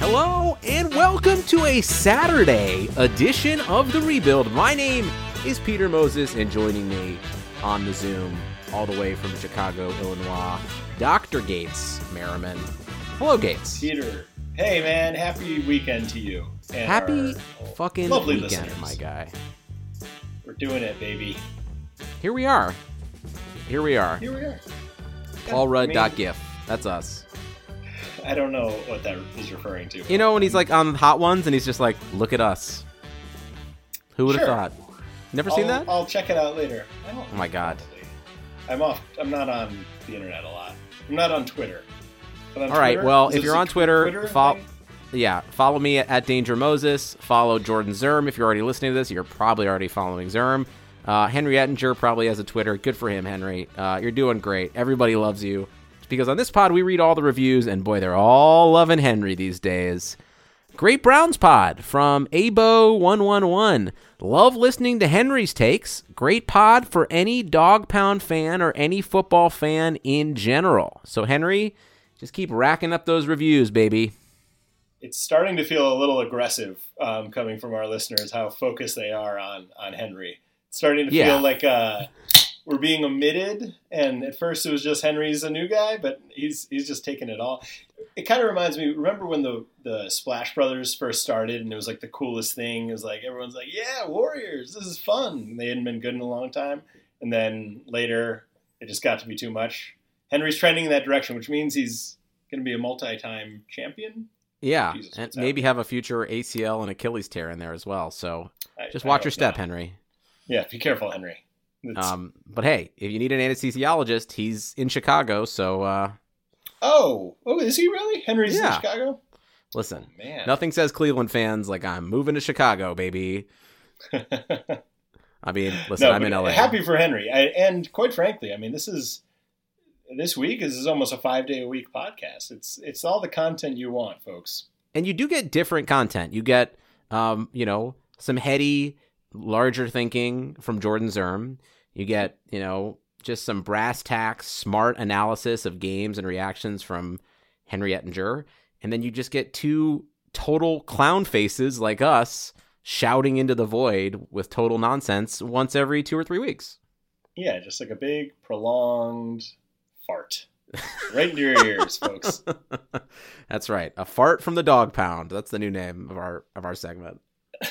Hello and welcome to a Saturday edition of The Rebuild. My name is Peter Moses, and joining me on the Zoom all the way from Chicago, Illinois, Dr. Gates Merriman. Hello, Gates. Peter. Hey, man. Happy weekend to you. And happy fucking weekend, listeners. My guy. We're doing it, baby. Here we are. Paul Rudd.gif. That's us. I don't know what that is referring to. You know when he's like on Hot Ones and he's just like, look at us. Who would have thought? Never seen that? I'll check it out later. Oh my God. Probably. I'm not on the internet a lot. I'm not on Twitter. But on All right, Twitter, well, if you're on Twitter, follow me at Danger Moses. Follow Jordan Zerm. If you're already listening to this, you're probably already following Zerm. Henry Ettinger probably has a Twitter. Good for him, Henry. You're doing great. Everybody loves you. Because on this pod, we read all the reviews, and boy, they're all loving Henry these days. Great Browns pod from Abo111. Love listening to Henry's takes. Great pod for any Dog Pound fan or any football fan in general. So, Henry, just keep racking up those reviews, baby. It's starting to feel a little aggressive coming from our listeners, how focused they are on Henry. It's starting to feel like we're being omitted, and at first it was just Henry's a new guy, but he's just taking it all. It kind of reminds me, remember when the Splash Brothers first started, and it was like the coolest thing. It was like, everyone's like, yeah, Warriors, this is fun. And they hadn't been good in a long time. And then later, it just got to be too much. Henry's trending in that direction, which means he's going to be a multi-time champion. Yeah, Jesus, and maybe have a future ACL and Achilles tear in there as well. So just watch your step, Henry. Yeah, be careful, Henry. But hey, if you need an anesthesiologist, he's in Chicago, so... Oh, is he really? Henry's in Chicago? Listen, man. Nothing says Cleveland fans like I'm moving to Chicago, baby. I mean, listen, I'm in LA. Happy for Henry. And quite frankly, I mean, this week is almost a 5-day-a-week podcast. It's all the content you want, folks. And you do get different content. You get, some heady, larger thinking from Jordan Zerm. You get, just some brass tacks, smart analysis of games and reactions from Henry Ettinger. And then you just get two total clown faces like us shouting into the void with total nonsense once every 2 or 3 weeks. Yeah, just like a big, prolonged fart. Right into your ears, folks. That's right. A fart from the Dog Pound. That's the new name of our segment.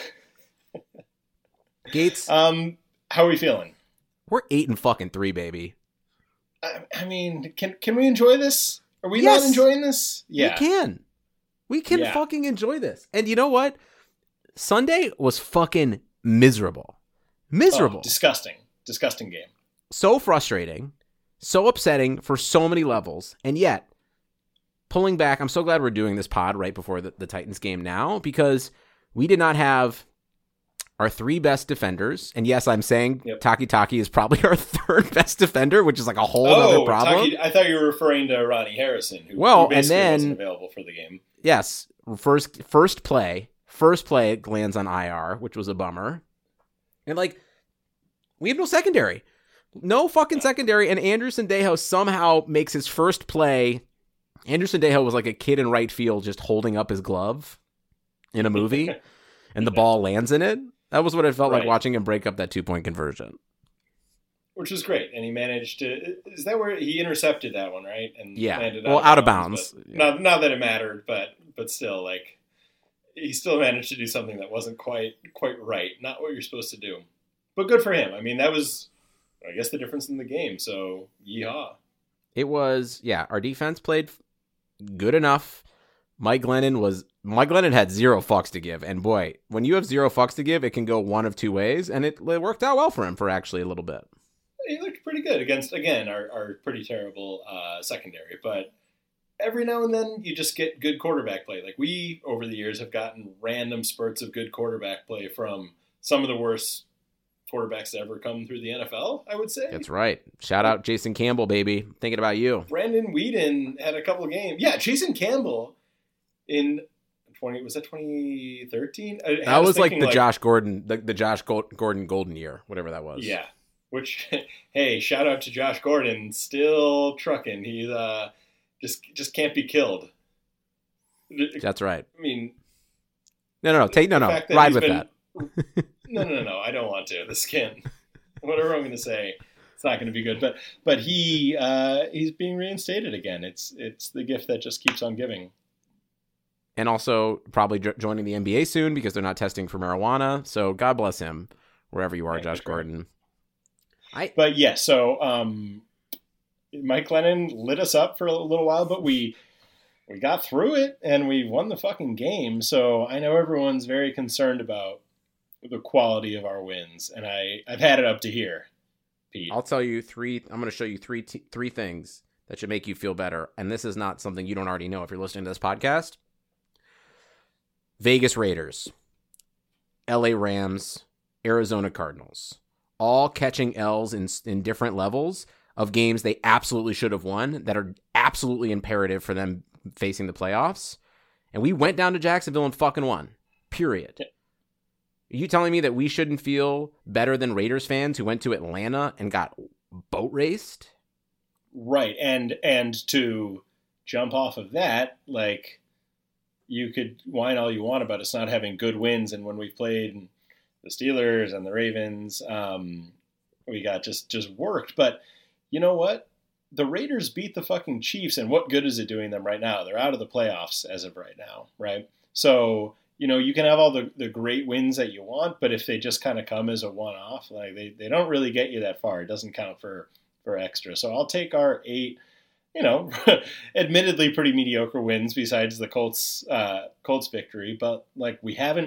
Gates. How are we feeling? We're 8-3, baby. I mean, can we enjoy this? Are we not enjoying this? Yeah, we can fucking enjoy this. And you know what? Sunday was fucking miserable. Oh, disgusting game. So frustrating, so upsetting for so many levels, and yet pulling back. I'm so glad we're doing this pod right before the Titans game now, because we did not have our 3 best defenders, and yes, I'm saying Taki is probably our 3rd best defender, which is like a whole other problem. I thought you were referring to Ronnie Harrison, who basically wasn't available for the game. Yes, first play lands on IR, which was a bummer. And we have no secondary. No fucking secondary, and Andrew Sendejo somehow makes his first play. Andrew Sendejo was like a kid in right field just holding up his glove in a movie, and the ball lands in it. That was what it felt like watching him break up that 2-point conversion. Which was great, and he managed to... Is that where he intercepted that one, right? And landed out of bounds. Not that it mattered, but still, he still managed to do something that wasn't quite right. Not what you're supposed to do. But good for him. I mean, that was, I guess, the difference in the game, so yeehaw. It was, our defense played good enough. Mike Glennon had 0 fucks to give, and boy, when you have 0 fucks to give, it can go one of 2 ways, and it worked out well for him for actually a little bit. He looked pretty good against, again, our pretty terrible secondary, but every now and then you just get good quarterback play. We, over the years, have gotten random spurts of good quarterback play from some of the worst quarterbacks to ever come through the NFL, I would say. That's right. Shout out Jason Campbell, baby. Thinking about you. Brandon Weeden had a couple of games. Yeah, Jason Campbell in 2013? That was like the Josh Gordon, the Josh Gordon golden year, whatever that was. Yeah. Which, hey, shout out to Josh Gordon, still trucking. He's just can't be killed. That's right. I mean, no. Ride with that. No. I don't want to. The skin. Whatever I'm going to say, it's not going to be good. But he's being reinstated again. It's the gift that just keeps on giving. And also probably joining the NBA soon because they're not testing for marijuana. So God bless him, wherever you are, Josh Gordon. But yeah, so Mike Glennon lit us up for a little while, but we got through it and we won the fucking game. So I know everyone's very concerned about the quality of our wins, and I've had it up to here, Pete. I'll tell you I'm going to show you three things that should make you feel better. And this is not something you don't already know if you're listening to this podcast. Vegas Raiders, LA Rams, Arizona Cardinals, all catching L's in different levels of games they absolutely should have won that are absolutely imperative for them facing the playoffs. And we went down to Jacksonville and fucking won. Period. Yeah. Are you telling me that we shouldn't feel better than Raiders fans who went to Atlanta and got boat raced? Right. And to jump off of that, like, you could whine all you want about us not having good wins, and when we played the Steelers and the Ravens, we got just worked. But you know what? The Raiders beat the fucking Chiefs, and what good is it doing them right now? They're out of the playoffs as of right now, right? So, you can have all the great wins that you want, but if they just kind of come as a one-off, like they don't really get you that far. It doesn't count for extra. So I'll take our 8, admittedly pretty mediocre wins besides the Colts victory, but like we have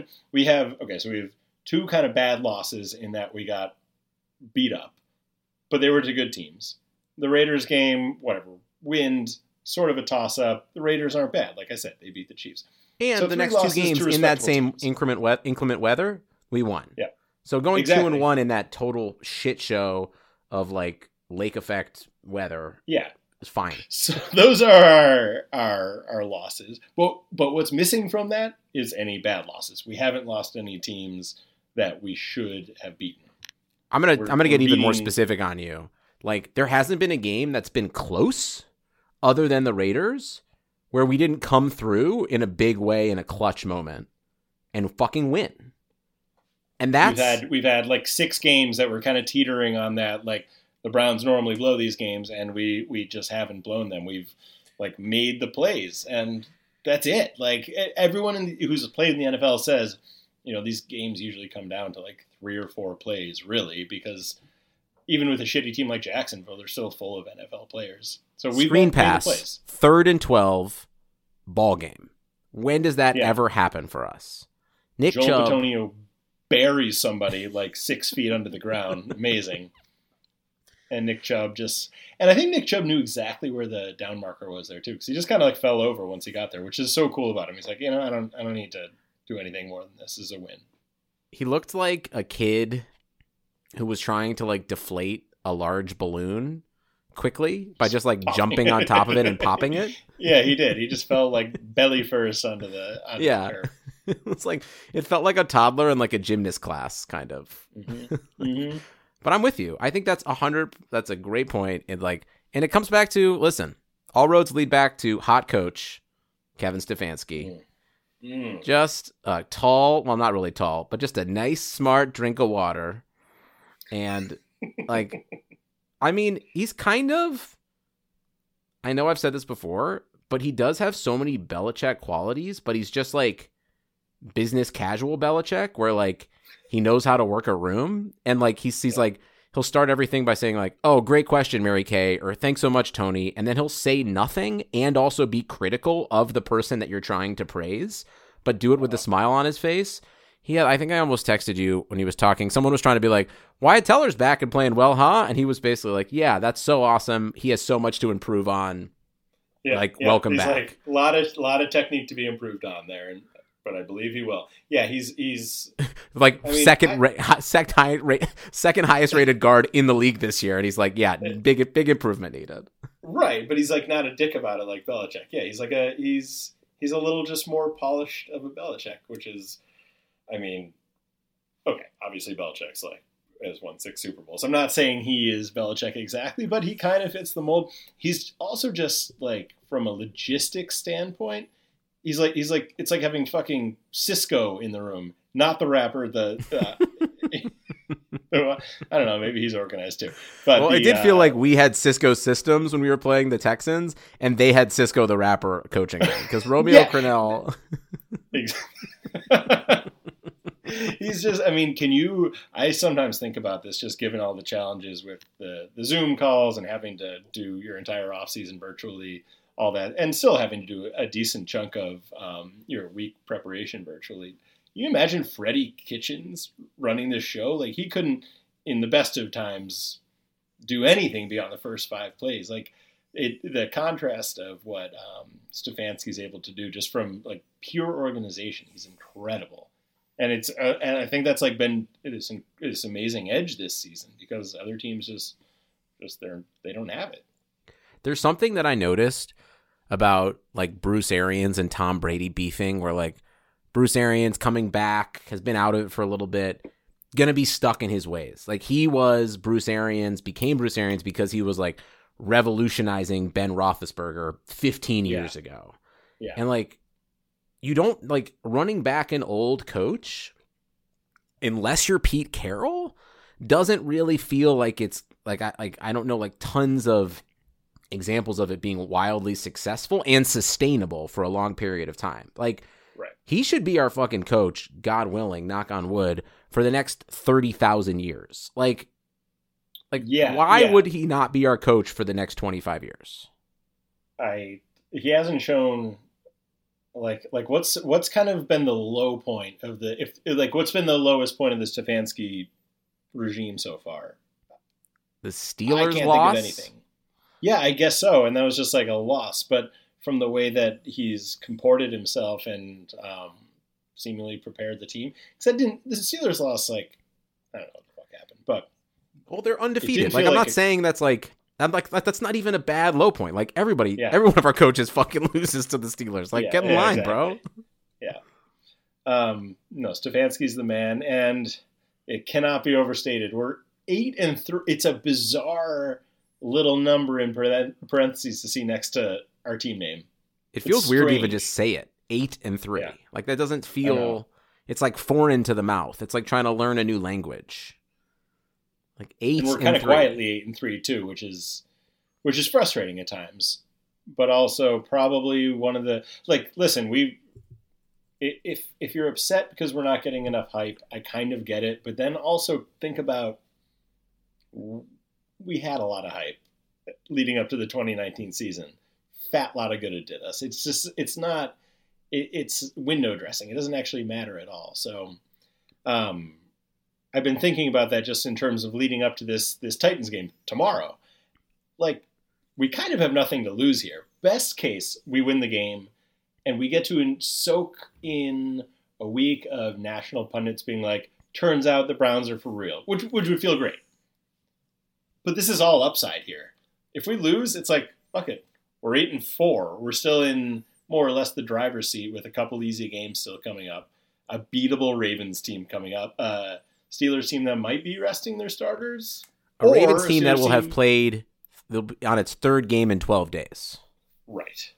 2 kind of bad losses in that we got beat up, but they were to good teams. The Raiders game, whatever, wind, sort of a toss up. The Raiders aren't bad. Like I said, they beat the Chiefs. And so the next 2 games in that same inclement weather, we won. Yeah. So going 2-1 in that total shit show of like lake effect weather. Yeah. It's fine. So those are our losses. But what's missing from that is any bad losses. We haven't lost any teams that we should have beaten. I'm gonna get even more specific on you. Like, there hasn't been a game that's been close, other than the Raiders, where we didn't come through in a big way in a clutch moment and fucking win. And that's we've had like 6 games that were kind of teetering on that, like. The Browns normally blow these games, and we just haven't blown them. We've like made the plays, and that's it. Like everyone who's played in the NFL says, these games usually come down to like 3 or 4 plays, really, because even with a shitty team like Jacksonville, they're still full of NFL players. So we screen pass, 3rd and 12, ball game. When does that ever happen for us? Nick Joel Chubb Bitonio buries somebody like 6 feet under the ground. Amazing. And Nick Chubb and I think Nick Chubb knew exactly where the down marker was there too, because he just kind of like fell over once he got there, which is so cool about him. He's like, I don't need to do anything more than this. This is a win. He looked like a kid who was trying to like deflate a large balloon quickly by just like jumping on top of it and popping it. Yeah, he did. He just fell like belly first onto the curve. It felt like a toddler in like a gymnast class, kind of. Mm-hmm. Mm-hmm. But I'm with you. I think that's a great point. And it comes back to, listen, all roads lead back to hot coach Kevin Stefanski. Just a tall, well, not really tall, but just a nice, smart drink of water. And like, I mean, he's kind of, I know I've said this before, but he does have so many Belichick qualities, but he's just like business casual Belichick, where like, he knows how to work a room, and like he's like, he'll start everything by saying like, "Oh, great question, Mary Kay," or "Thanks so much, Tony," and then he'll say nothing and also be critical of the person that you're trying to praise, but do it with a smile on his face. I think I almost texted you when he was talking. Someone was trying to be like, "Wyatt Teller's back and playing well, huh?" And he was basically like, "Yeah, that's so awesome. He has so much to improve on. Welcome he's back." Like, a lot of technique to be improved on there, but I believe he will. Yeah, he's like second highest rated guard in the league this year, and he's like, yeah, big improvement needed. Right, but he's like not a dick about it like Belichick. Yeah, he's like he's a little just more polished of a Belichick, which is, I mean, okay, obviously Belichick's like has won 6 Super Bowls. I'm not saying he is Belichick exactly, but he kind of fits the mold. He's also just like from a logistics standpoint, He's like it's like having fucking Cisco in the room, not the rapper. I don't know. Maybe he's organized too. But it did feel like we had Cisco Systems when we were playing the Texans, and they had Cisco the rapper coaching them because Romeo Crennel. He's just. I mean, I sometimes think about this, just given all the challenges with the Zoom calls and having to do your entire offseason virtually, all that, and still having to do a decent chunk of your week preparation virtually. You imagine Freddie Kitchens running this show? Like, he couldn't, in the best of times, do anything beyond the first 5 plays. Like, the contrast of what Stefanski's able to do just from like pure organization, he's incredible. And it's and I think that's like been this amazing edge this season because other teams just they don't have it. There's something that I noticed about like Bruce Arians and Tom Brady beefing, where like Bruce Arians coming back, has been out of it for a little bit, gonna be stuck in his ways. Like he was Bruce Arians, became Bruce Arians because he was like revolutionizing Ben Roethlisberger 15 years ago. Yeah. And like, you don't like running back an old coach unless you're Pete Carroll doesn't really feel like it's like, I don't know, like tons of examples of it being wildly successful and sustainable for a long period of time. Like, right. He should be our fucking coach, God willing, knock on wood, for the next 30,000 years. Like, why would he not be our coach for the next 25 years? He hasn't shown like what's kind of been the low point of what's been the lowest point of the Stefanski regime so far? The Steelers I can't loss? Think of anything. Yeah, I guess so. And that was just like a loss. But from the way that he's comported himself and seemingly prepared the team. Because the Steelers lost, like, I don't know what the fuck happened. But well, they're undefeated. Like, I'm not saying that's like, that's not even a bad low point. Like, every one of our coaches fucking loses to the Steelers. Like, get in line, exactly. Bro. Yeah. No, Stefanski's the man. And it cannot be overstated. We're 8-3. It's a bizarre little number in parentheses to see next to our team name. It feels weird to even just say it. 8-3. Yeah. Like that doesn't feel. It's like foreign to the mouth. It's like trying to learn a new language. Like 8-3. And we're kind of quietly 8-3 too, which is frustrating at times, but also probably one of the like. Listen, if you're upset because we're not getting enough hype, I kind of get it. But then also think about. We had a lot of hype leading up to the 2019 season. Fat lot of good it did us. It's just, it's window dressing. It doesn't actually matter at all. So I've been thinking about that just in terms of leading up to this Titans game tomorrow. Like, we kind of have nothing to lose here. Best case, we win the game and we get to soak in a week of national pundits being like, turns out the Browns are for real, which would feel great. But this is all upside here. If we lose, it's like, fuck it. We're 8-4. We're still in more or less the driver's seat with a couple easy games still coming up. A beatable Ravens team coming up. Steelers team that might be resting their starters. A Ravens team that will have played on its third game in 12 days. Right.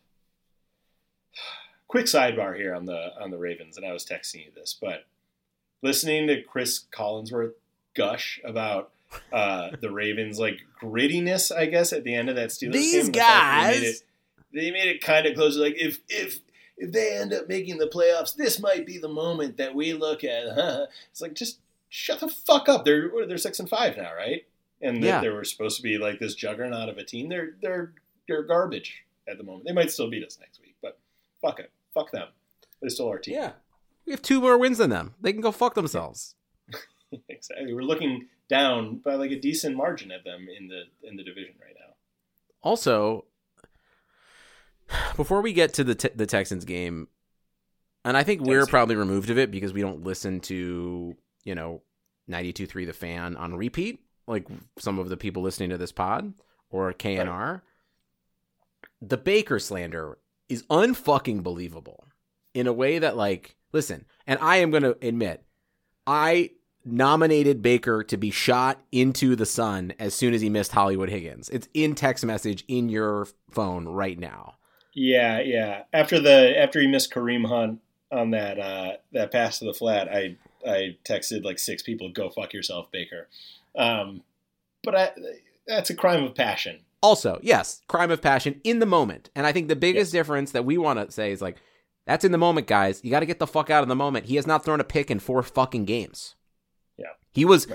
Quick sidebar here on the Ravens, and I was texting you this, but listening to Chris Collinsworth gush about the Ravens like grittiness, I guess, at the end of that Steelers game. These guys, they made it kind of close. Like if they end up making the playoffs, this might be the moment that we look at. It's like, just shut the fuck up. They're 6-5 now, right? And they were supposed to be like this juggernaut of a team. They're garbage at the moment. They might still beat us next week, but fuck it, fuck them. They're still our team. Yeah, we have 2 more wins than them. They can go fuck themselves. Exactly. We're looking down by like a decent margin at them in the division right now. Also, before we get to the Texans game, and I think we're probably removed of it because we don't listen to 92.3 The Fan on repeat, like some of the people listening to this pod or KNR. Right. The Baker slander is unfucking believable in a way that, like, listen, and I am going to admit, I nominated Baker to be shot into the sun as soon as he missed Hollywood Higgins. It's in text message in your phone right now. Yeah. After he missed Kareem Hunt on that pass to the flat, I texted like 6 people, "Go fuck yourself, Baker." But that's a crime of passion. Also, yes, crime of passion in the moment. And I think the biggest difference that we want to say is like, that's in the moment, guys. You got to get the fuck out of the moment. He has not thrown a pick in 4 fucking games. Yeah. He was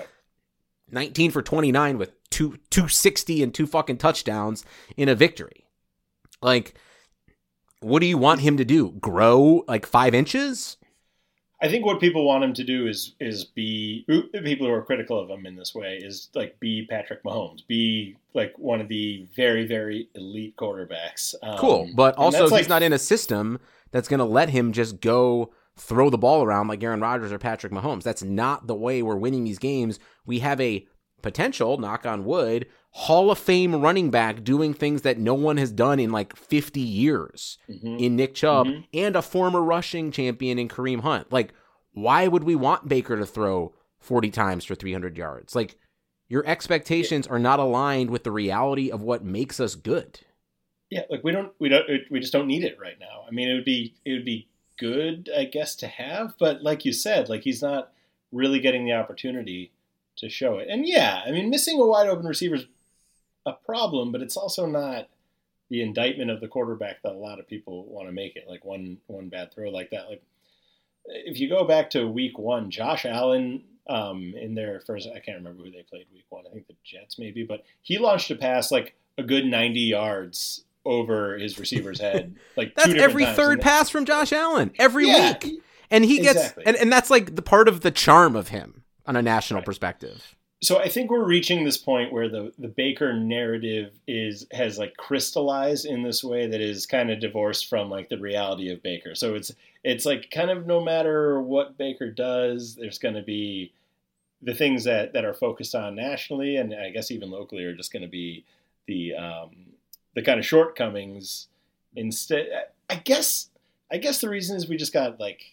19 for 29 with 260 and 2 fucking touchdowns in a victory. Like, what do you want him to do? Grow like 5 inches? I think what people want him to do is be, people who are critical of him in this way, is like be Patrick Mahomes, be like one of the very, very elite quarterbacks. Cool, but also he's not in a system that's going to let him just go throw the ball around like Aaron Rodgers or Patrick Mahomes. That's not the way we're winning these games. We have a potential, knock on wood, Hall of Fame running back doing things that no one has done in like 50 years in Nick Chubb, and a former rushing champion in Kareem Hunt. Like, why would we want Baker to throw 40 times for 300 yards? Like, your expectations are not aligned with the reality of what makes us good. Yeah, like we just don't need it right now. I mean, it would be good, I guess, to have, but like you said, like he's not really getting the opportunity to show it. And yeah, I mean, missing a wide open receiver is a problem, but it's also not the indictment of the quarterback that a lot of people want to make it. Like one bad throw like that. Like if you go back to week 1, Josh Allen in their first, I can't remember who they played week 1. I think the Jets maybe, but he launched a pass like a good 90 yards over his receiver's head. Like that's every third pass from Josh Allen every week. And he gets, and that's like the part of the charm of him on a national perspective. So I think we're reaching this point where the Baker narrative has like crystallized in this way that is kind of divorced from like the reality of Baker. So it's like kind of no matter what Baker does, there's going to be the things that are focused on nationally, and I guess even locally, are just going to be the kind of shortcomings. Instead, I guess the reason is we just got like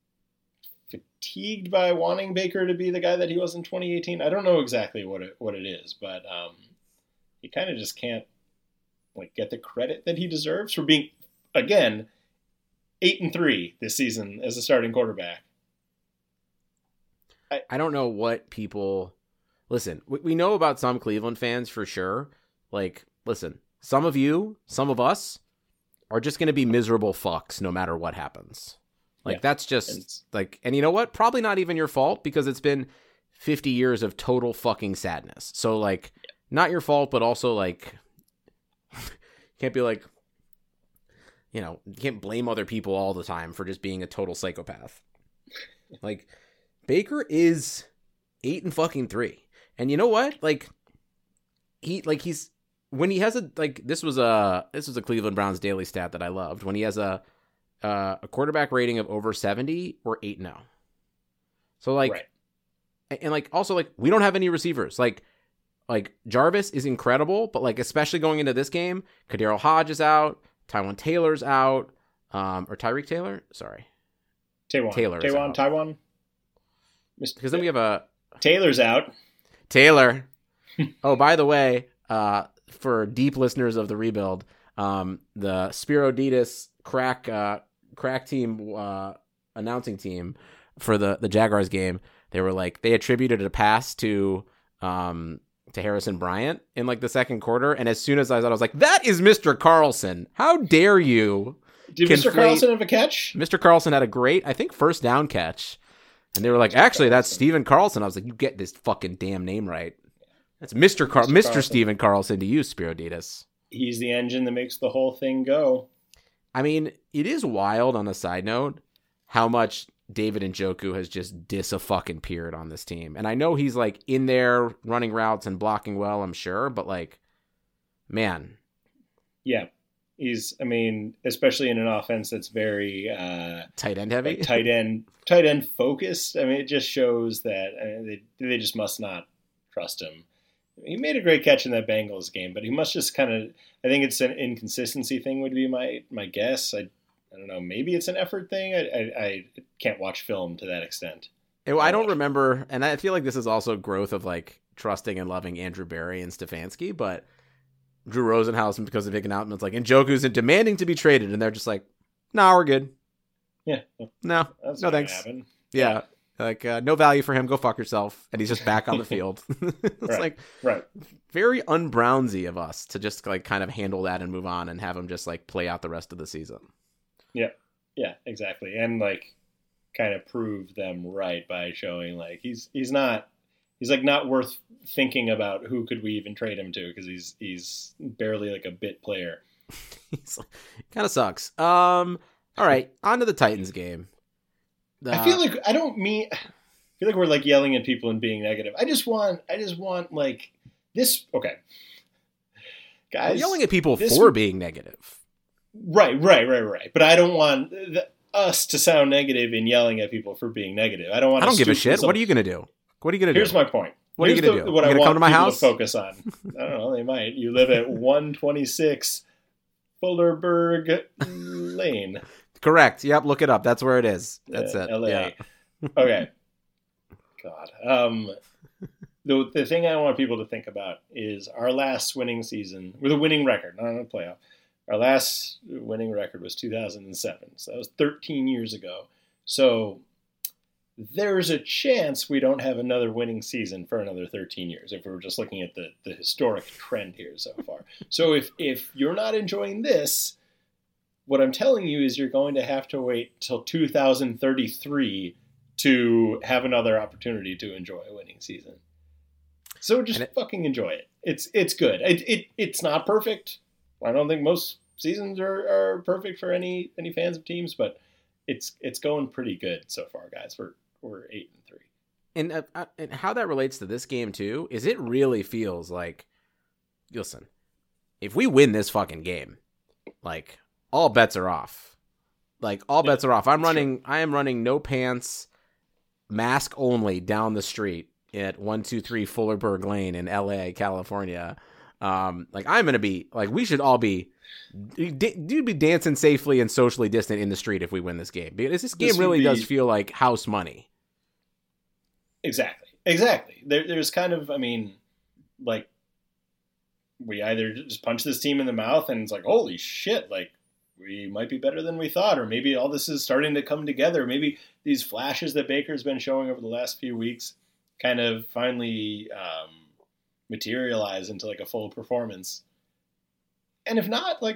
fatigued by wanting Baker to be the guy that he was in 2018. I don't know exactly what it is, but he kind of just can't like get the credit that he deserves for being, again, 8-3 this season as a starting quarterback. I don't know what people listen. We know about some Cleveland fans for sure. Like, listen, some of us are just going to be miserable fucks no matter what happens. Like, that's just, like, and you know what? Probably not even your fault, because it's been 50 years of total fucking sadness. So, like, not your fault, but also, like, can't be like, you know, you can't blame other people all the time for just being a total psychopath. Like, Baker is 8-3. And you know what? Like, he's, when he has this was a Cleveland Browns daily stat that I loved. When he has a quarterback rating of over 70, we're 8-0. So like, right. And like, also like, we don't have any receivers. Like Jarvis is incredible, but like, especially going into this game, Kadarius Hodge is out, Taywan Taylor's out, or Tyreek Taylor. Sorry. Taiwan. Because then we have Taylor's out. Taylor. Oh, by the way, for deep listeners of the rebuild, the Spiro Ditas crack team announcing team for the Jaguars game, they were like, they attributed a pass to Harrison Bryant in like the second quarter, and as soon as I thought, I was like, that is Mr. Carlson. How dare you? Did Mr. Carlson have a catch? Mr. Carlson had a great, I think, first down catch. And they were like, actually, that's Steven Carlson. I was like, you get this fucking damn name right. That's Mr. Steven Carlson to you, Spiro Ditas. He's the engine that makes the whole thing go. I mean, it is wild, on a side note, how much David Njoku has just dis-a-fucking-peered on this team. And I know he's, like, in there running routes and blocking well, I'm sure. But, like, man. Yeah. He's, I mean, especially in an offense that's very tight end heavy, like tight end focused. I mean, it just shows that they just must not trust him. He made a great catch in that Bengals game, but he must just kind of, I think it's an inconsistency thing would be my guess. I don't know. Maybe it's an effort thing. I can't watch film to that extent. I don't remember. And I feel like this is also growth of like trusting and loving Andrew Berry and Stefanski, but Drew Rosenhaus because of making out, and it's like Njoku's demanding to be traded, and they're just like, "Nah, we're good. Yeah, no thanks. Yeah, like no value for him. Go fuck yourself." And he's just back on the field. It's very un-Brownsy of us to just like kind of handle that and move on and have him just like play out the rest of the season. Yeah, exactly, and like kind of prove them right by showing like he's not worth thinking about who could we even trade him to, because he's barely like a bit player. Kind of sucks. All right, on to the Titans game. I feel like we're like yelling at people and being negative. I just want like this. Okay, guys, we're yelling at people for being negative. Right. But I don't want us to sound negative in yelling at people for being negative. I don't give a shit. What are you gonna do? Here's my point. What are you gonna do? What I want come to my people house? to focus on. I don't know. They might. You live at 126 Fullerberg Lane. Correct. Yep. Look it up. That's where it is. That's it. LA. Yeah. Okay. God. The thing I want people to think about is our last winning season with a winning record, not a playoff. Our last winning record was 2007. So that was 13 years ago. So there's a chance we don't have another winning season for another 13 years if we're just looking at the historic trend here so far. So if you're not enjoying this, what I'm telling you is you're going to have to wait till 2033 to have another opportunity to enjoy a winning season. So just fucking enjoy it. It's good. It's not perfect. I don't think most seasons are perfect for any fans of teams, but it's going pretty good so far, guys. We're 8-3. And how that relates to this game too is it really feels like, listen, if we win this fucking game, like all bets are off. Like all bets are off. I am running no pants, mask only down the street at 123 Fullerberg Lane in LA, California. Like I'm going to be like, we should all be, you'd be dancing safely and socially distant in the street if we win this game, because this game really does feel like house money. Exactly. There's kind of, I mean, like we either just punch this team in the mouth and it's like, holy shit, like we might be better than we thought, or maybe all this is starting to come together. Maybe these flashes that Baker's been showing over the last few weeks kind of finally materialize into like a full performance. And if not, like,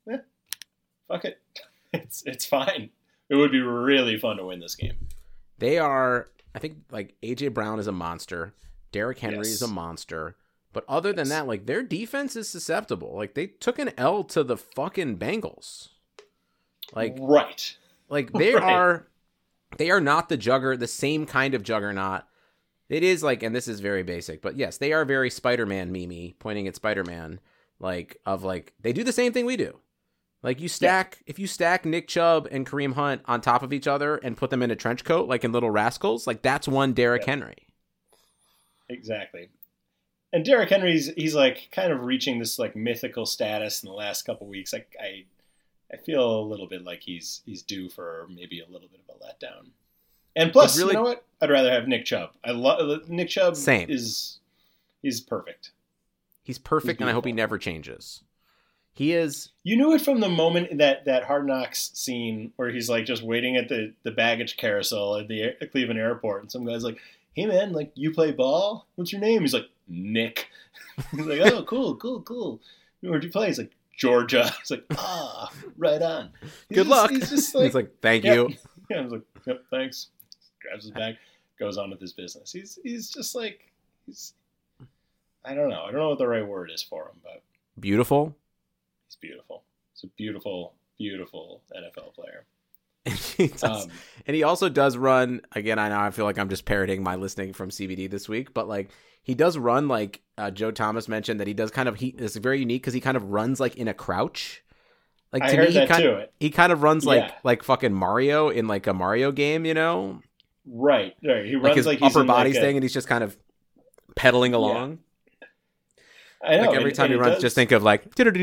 fuck it. It's fine. It would be really fun to win this game. They are, I think, like, A.J. Brown is a monster. Derrick Henry is a monster. But other than that, like, their defense is susceptible. Like, they took an L to the fucking Bengals. Like, right. Like, they are not the same kind of juggernaut. It is like, and this is very basic, but yes, they are very Spider-Man meme-y, pointing at Spider-Man, like, of like, they do the same thing we do. Like, if you stack Nick Chubb and Kareem Hunt on top of each other and put them in a trench coat, like in Little Rascals, like, that's one Derrick Henry. Exactly. And Derrick Henry's, he's like kind of reaching this like mythical status in the last couple of weeks. Like, I feel a little bit like he's due for maybe a little bit of a letdown. And plus, really, you know what? I'd rather have Nick Chubb. I love Nick Chubb. Same. He's perfect. He's perfect, and I hope he never changes. He is. You knew it from the moment that Hard Knocks scene where he's like just waiting at the baggage carousel at the Cleveland airport, and some guy's like, "Hey man, like you play ball? What's your name?" He's like, "Nick." He's like, "Oh, cool. Where'd you play?" He's like, "Georgia." He's like, right on. Good luck. He's just like, he's like, "Thank you." Yeah, I was like, "Yep, thanks." Grabs his bag, goes on with his business. He's just like, I don't know what the right word is for him, but beautiful. He's beautiful. He's a beautiful, beautiful NFL player. And he also does run, again, I know I feel like I'm just parroting my listening from CBD this week, but like he does run like Joe Thomas mentioned that he does kind of, it's very unique because he kind of runs like in a crouch. Like to me, he kind of runs like fucking Mario in like a Mario game, you know? Right. He runs like his like upper body thing, and he's just kind of pedaling along. I know. Like every time he runs, just think of like. Oh,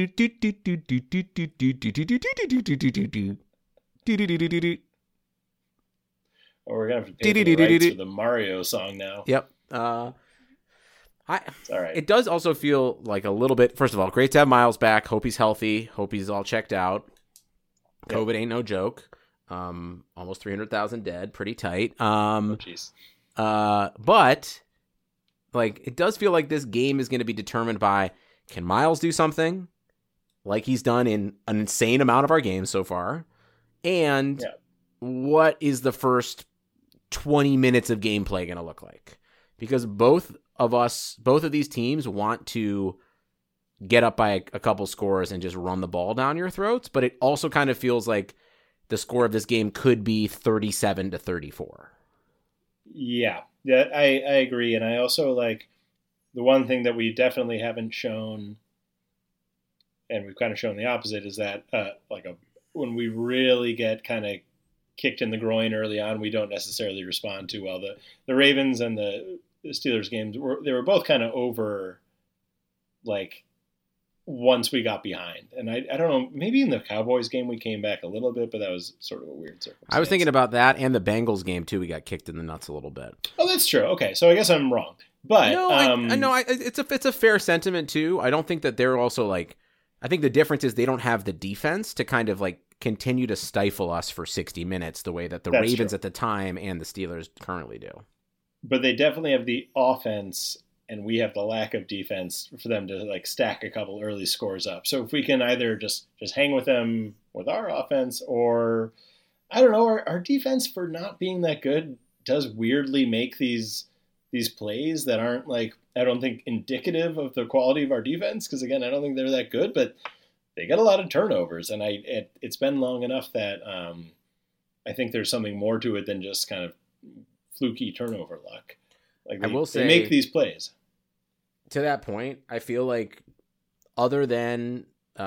we're gonna have to pay for the rights for the Mario song now. Yep. It's all right. It does also feel like a little bit. First of all, great to have Miles back. Hope he's healthy. Hope he's all checked out. COVID ain't no joke. Almost 300,000 dead. Pretty tight. Jeez. But like, it does feel like this game is going to be determined by, can Miles do something like he's done in an insane amount of our games so far? And what is the first 20 minutes of gameplay going to look like? Because both of these teams want to get up by a couple scores and just run the ball down your throats. But it also kind of feels like the score of this game could be 37-34. Yeah, I agree. And I also like the one thing that we definitely haven't shown, and we've kind of shown the opposite, is that when we really get kind of kicked in the groin early on, we don't necessarily respond too well. The Ravens and the Steelers games, they were both kind of over, like, once we got behind. And I don't know, maybe in the Cowboys game we came back a little bit, but that was sort of a weird circumstance. I was thinking about that, and the Bengals game too. We got kicked in the nuts a little bit. Oh, that's true. Okay, so I guess I'm wrong. But no, it's a fair sentiment too. I don't think that they're also like. I think the difference is they don't have the defense to kind of like continue to stifle us for 60 minutes the way that the Ravens at the time and the Steelers currently do. But they definitely have the offense, and we have the lack of defense for them to like stack a couple early scores up. So if we can either just hang with them with our offense, or I don't know, our defense, for not being that good, does weirdly make these plays that aren't, like, I don't think indicative of the quality of our defense, because again, I don't think they're that good, but they get a lot of turnovers, and it's been long enough that I think there's something more to it than just kind of fluky turnover luck. Like, I will say, they make these plays. To that point, I feel like other than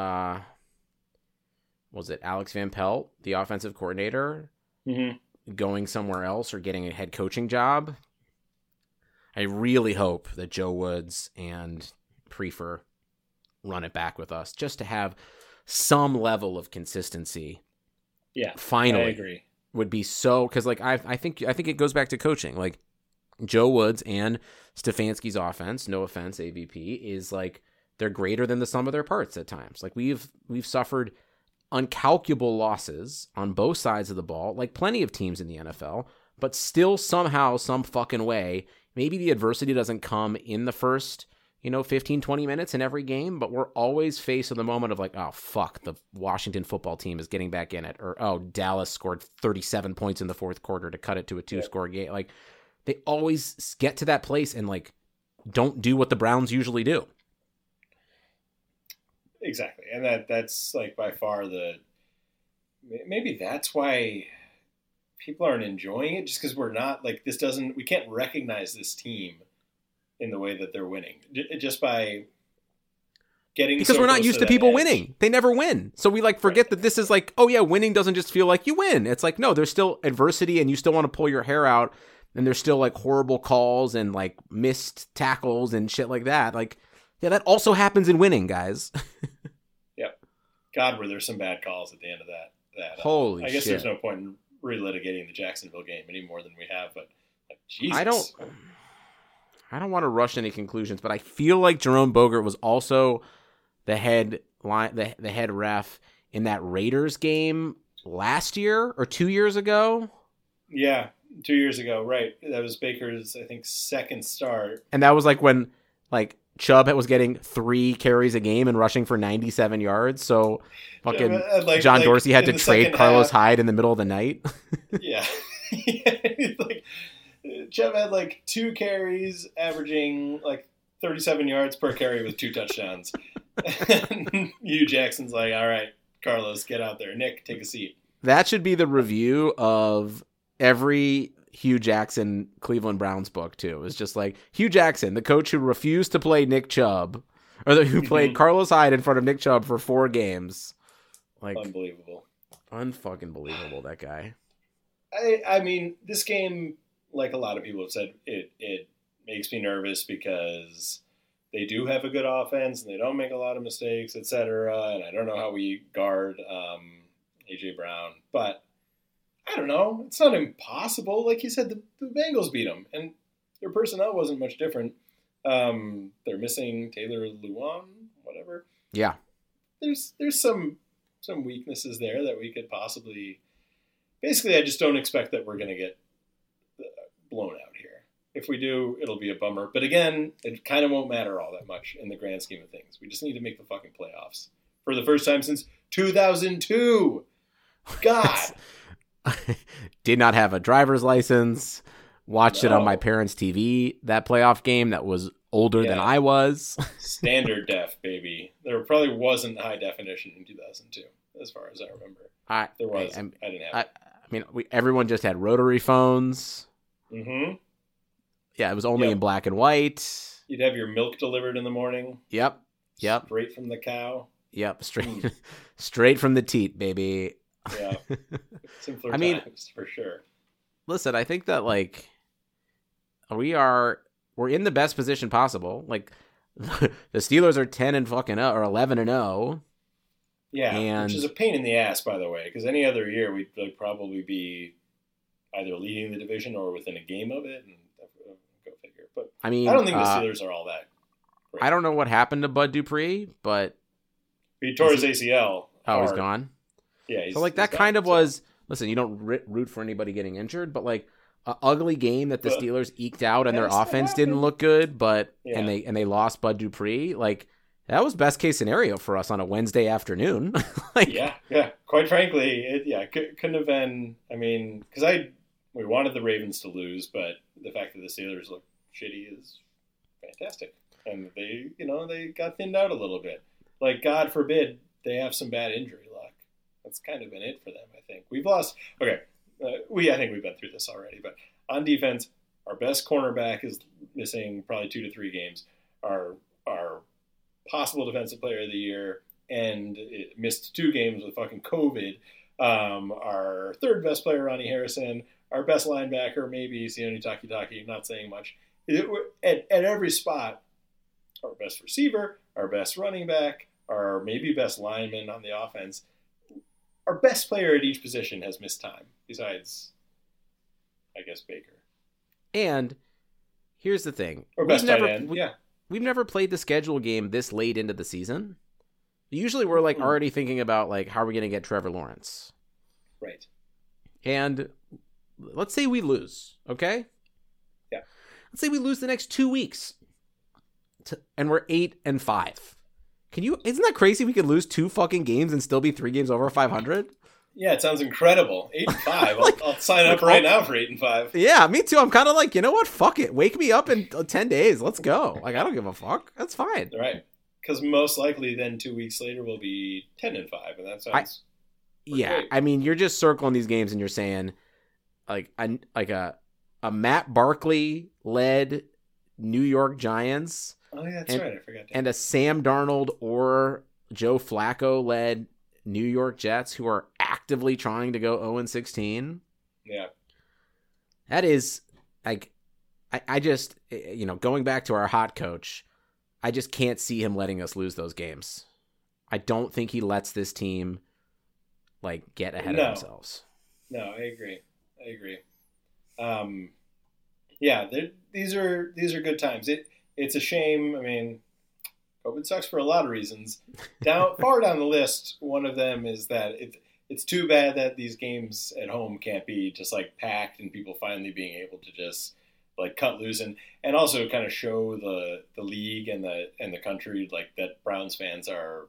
was it Alex Van Pelt, the offensive coordinator, going somewhere else or getting a head coaching job, I really hope that Joe Woods and Prefer run it back with us, just to have some level of consistency. Yeah, finally, I agree. Would be so, because like I think it goes back to coaching. Like, Joe Woods and Stefanski's offense, no offense, AVP, is like, they're greater than the sum of their parts at times. Like, we've suffered uncalculable losses on both sides of the ball, like plenty of teams in the NFL, but still somehow, some fucking way, maybe the adversity doesn't come in the first, 15, 20 minutes in every game, but we're always faced with the moment of like, oh, fuck, the Washington football team is getting back in it. Or, oh, Dallas scored 37 points in the fourth quarter to cut it to a 2-score game. Like, they always get to that place and like don't do what the Browns usually do. Exactly. And that's like by far maybe that's why people aren't enjoying it, just because we're not like, we can't recognize this team in the way that they're winning just by getting, because we're not used to people winning. They never win. So we like forget that this is like, oh yeah, winning doesn't just feel like you win. It's like, no, there's still adversity and you still want to pull your hair out, and there's still like horrible calls and like missed tackles and shit like that. Like, yeah, that also happens in winning, guys. Yep. God, were there some bad calls at the end of that. Holy shit. I guess there's no point in relitigating the Jacksonville game any more than we have, but like, Jesus. I don't want to rush any conclusions, but I feel like Jerome Bogert was also the head ref in that Raiders game last year or 2 years ago. Yeah, 2 years ago, right? That was Baker's, I think, second start, and that was like when like Chubb was getting 3 carries a game and rushing for 97 yards. So fucking John Dorsey had to trade Carlos Hyde in the middle of the night. Yeah. Like, Chubb had like 2 carries, averaging like 37 yards per carry with 2 touchdowns. And Hugh Jackson's like, all right, Carlos, get out there. Nick, take a seat. That should be the review of every Hugh Jackson Cleveland Browns book too. It's just like, Hugh Jackson, the coach who refused to play Nick Chubb, or who played Carlos Hyde in front of Nick Chubb for 4 games. Like, unbelievable. Unfucking believable, that guy. I mean, this game, like a lot of people have said, it makes me nervous because they do have a good offense and they don't make a lot of mistakes, etc. And I don't know how we guard A.J. Brown, but I don't know. It's not impossible. Like you said, the Bengals beat them, and their personnel wasn't much different. They're missing Taylor Lewan, whatever. Yeah. There's some weaknesses there that we could possibly. Basically, I just don't expect that we're going to get blown out here. If we do, it'll be a bummer. But again, it kind of won't matter all that much in the grand scheme of things. We just need to make the fucking playoffs for the first time since 2002. God. Did not have a driver's license. Watched it on my parents' TV, that playoff game that was older than I was. Standard def, baby. There probably wasn't high definition in 2002, as far as I remember. There was. I didn't have it. I mean, everyone just had rotary phones. Mm-hmm. Yeah, it was only in black and white. You'd have your milk delivered in the morning. Yep. Straight from the cow. Yep, straight from the teat, baby. Yeah. Simpler times, for sure. Listen, I think that, like, we're in the best position possible. Like, the Steelers are 10 and fucking 0, or 11 and 0. Yeah, which is a pain in the ass, by the way, because any other year we'd probably be either leading the division or within a game of it, and go figure. But I mean, I don't think the Steelers are all that great. I don't know what happened to Bud Dupree, but he tore his ACL. Oh, he's gone? Yeah. So, like, that kind of was, listen, you don't root for anybody getting injured, but, like, an ugly game that the Steelers eked out and their offense didn't look good, but and they lost Bud Dupree. Like, that was best case scenario for us on a Wednesday afternoon. Yeah. Quite frankly, it couldn't have been. I mean, because we wanted the Ravens to lose, but the fact that the Steelers look shitty is fantastic, and they got thinned out a little bit. Like, God forbid they have some bad injury luck. That's kind of been it for them. I think we've lost. Okay. I think we've been through this already, but on defense, our best cornerback is missing probably 2 to 3 games. Our possible defensive player of the year and it missed 2 games with fucking COVID. Our third best player, Ronnie Harrison. Our best linebacker, maybe Sione Takitaki. Not saying much. At every spot, our best receiver, our best running back, our maybe best lineman on the offense. Our best player at each position has missed time, besides, I guess, Baker. And here's the thing. Or best tight end, We've never played the schedule game this late into the season. Usually we're, like, already thinking about, like, how are we going to get Trevor Lawrence? Right. And let's say we lose, okay? Yeah. Let's say we lose the next 2 weeks. And we're 8 and 5. Isn't that crazy? We could lose 2 fucking games and still be 3 games over 500. Yeah, it sounds incredible. 8 and 5. I'll sign up right now for 8 and 5. Yeah, me too. I'm kind of like, you know what? Fuck it. Wake me up in 10 days. Let's go. Like, I don't give a fuck. That's fine. Right. Because most likely then 2 weeks later we'll be 10 and 5, and that sounds. Great. I mean, you're just circling these games and you're saying, like a Matt Barkley led New York Giants. Oh, yeah, that's right. I forgot that. And a Sam Darnold or Joe Flacco-led New York Jets who are actively trying to go 0-16. Yeah. That is, like, I just, going back to our hot coach, I just can't see him letting us lose those games. I don't think he lets this team, like, get ahead of themselves. No, I agree. Yeah, these are good times. It's a shame. I mean, COVID sucks for a lot of reasons. Far down the list, one of them is that it's too bad that these games at home can't be just, like, packed and people finally being able to just, like, cut loose and also kind of show the league and the country, like, that Browns fans are.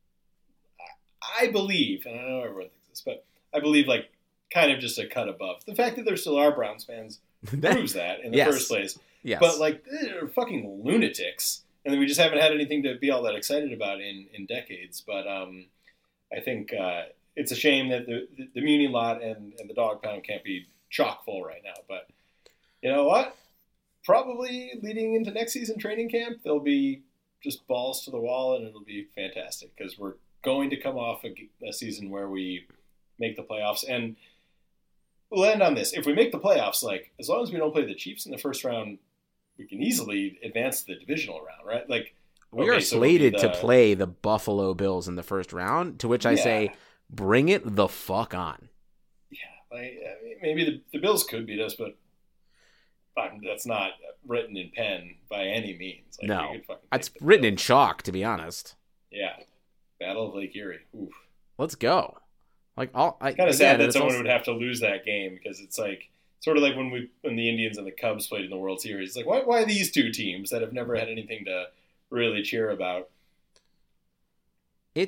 I believe, and I know everyone thinks this, but I believe, like, kind of just a cut above. The fact that there still are Browns fans proves that in the first place. Yes. But, like, they're fucking lunatics. And we just haven't had anything to be all that excited about in decades. But I think it's a shame that the Muni lot and the dog pound can't be chock full right now. But you know what? Probably leading into next season training camp, there'll be just balls to the wall, and it'll be fantastic because we're going to come off a season where we make the playoffs. And we'll end on this. If we make the playoffs, like, as long as we don't play the Chiefs in the first round, we can easily advance to the divisional round, right? Like, we are slated to play the Buffalo Bills in the first round, to which I say, bring it the fuck on. Yeah, maybe the Bills could beat us, but that's not written in pen by any means. Like, no, it's written in chalk, to be honest. Yeah, Battle of Lake Erie. Oof. Let's go. Like, it's kind of sad that someone would have to lose that game, because it's like sort of like when the Indians and the Cubs played in the World Series. It's like, why these two teams that have never had anything to really cheer about? It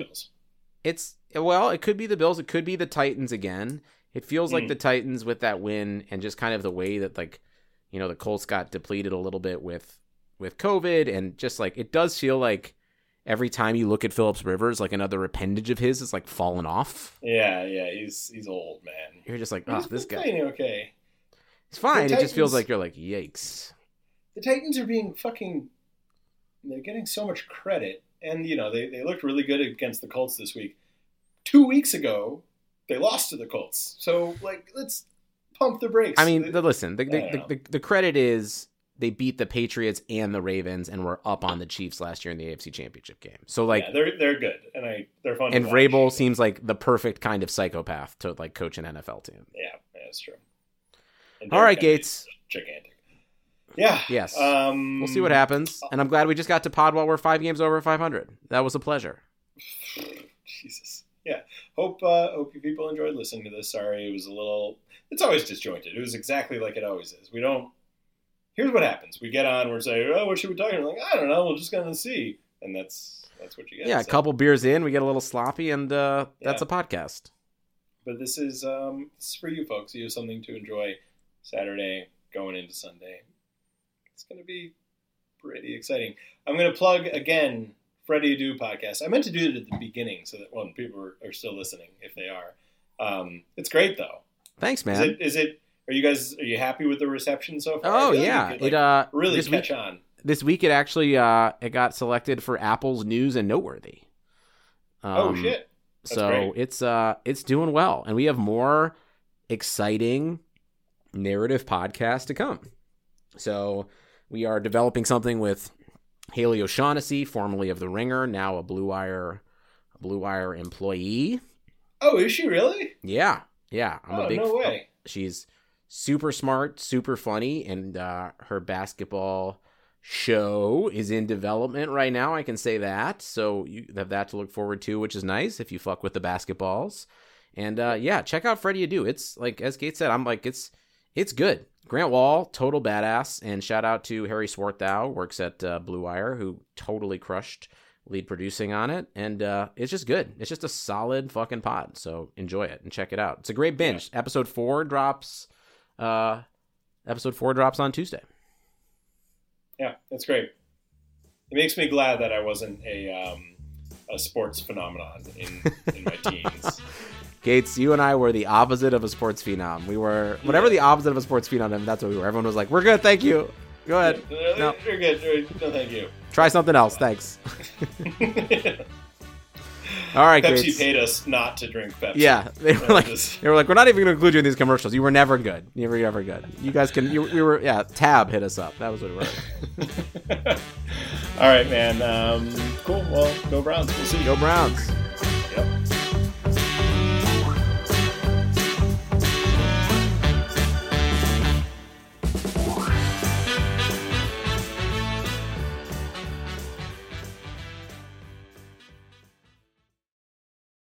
could be the Bills. It could be the Titans again. It feels like the Titans with that win, and just kind of the way that, like, the Colts got depleted a little bit with COVID, and just like, it does feel like every time you look at Phillips Rivers, like another appendage of his is like falling off. Yeah, he's old, man. You're just like, this guy. Okay. It's fine. It just feels like you're like, yikes. The Titans are being they're getting so much credit, and they looked really good against the Colts this week. 2 weeks ago, they lost to the Colts. So, like, let's pump the brakes. I mean, listen, the credit is they beat the Patriots and the Ravens and were up on the Chiefs last year in the AFC Championship game. So, like, they're good, and they're fun. And Vrabel seems like the perfect kind of psychopath to, like, coach an NFL team. Yeah, that's true. All right, Gates. Gigantic. Yeah. Yes. We'll see what happens. And I'm glad we just got to pod while we're 5 games over 500. That was a pleasure. Jesus. Yeah. Hope you people enjoyed listening to this. Sorry, it was it's always disjointed. It was exactly like it always is. Here's what happens. We get on, we're saying, what should we talk about? Like, I don't know, we're just going to see. And that's what you get. Yeah, a couple beers in, we get a little sloppy, and that's a podcast. But this is for you folks. You have something to enjoy Saturday going into Sunday. It's going to be pretty exciting. I'm going to plug, again, Freddie Adu podcast. I meant to do it at the beginning so that when people are still listening, if they are. It's great, though. Thanks, man. Are you happy with the reception so far? Oh, yeah. It really catch on. This week it actually it got selected for Apple's News and Noteworthy. Oh, shit. That's so great. It's doing well. And we have more exciting narrative podcasts to come. So we are developing something with Haley O'Shaughnessy, formerly of The Ringer, now a Blue Wire employee. Oh, is she really? Yeah. No way. She's super smart, super funny, and her basketball show is in development right now. I can say that. So you have that to look forward to, which is nice if you fuck with the basketballs. And check out Freddie Adu. It's like, as Gates said, I'm like, it's good. Grant Wall, total badass, and shout out to Harry Swarthout, works at Blue Wire, who totally crushed lead producing on it, and it's just good. It's just a solid fucking pod, so enjoy it and check it out. It's a great binge. Yeah. Episode 4 drops on Tuesday. Yeah, that's great. It makes me glad that I wasn't a sports phenomenon in my teens. Gates, you and I were the opposite of a sports phenom. We were whatever the opposite of a sports phenom, that's what we were. Everyone was like, "We're good, thank you. Go ahead." No, you're good. No, thank you. Try something else, thanks. All right, Pepsi Gates. paid us not to drink Pepsi. Yeah, they were like, we're not even going to include you in these commercials. You were never good. You were never good. You guys can. We were. Yeah, Tab hit us up. That was what it was. All right, man. Cool. Well, go Browns. We'll see. Go Browns.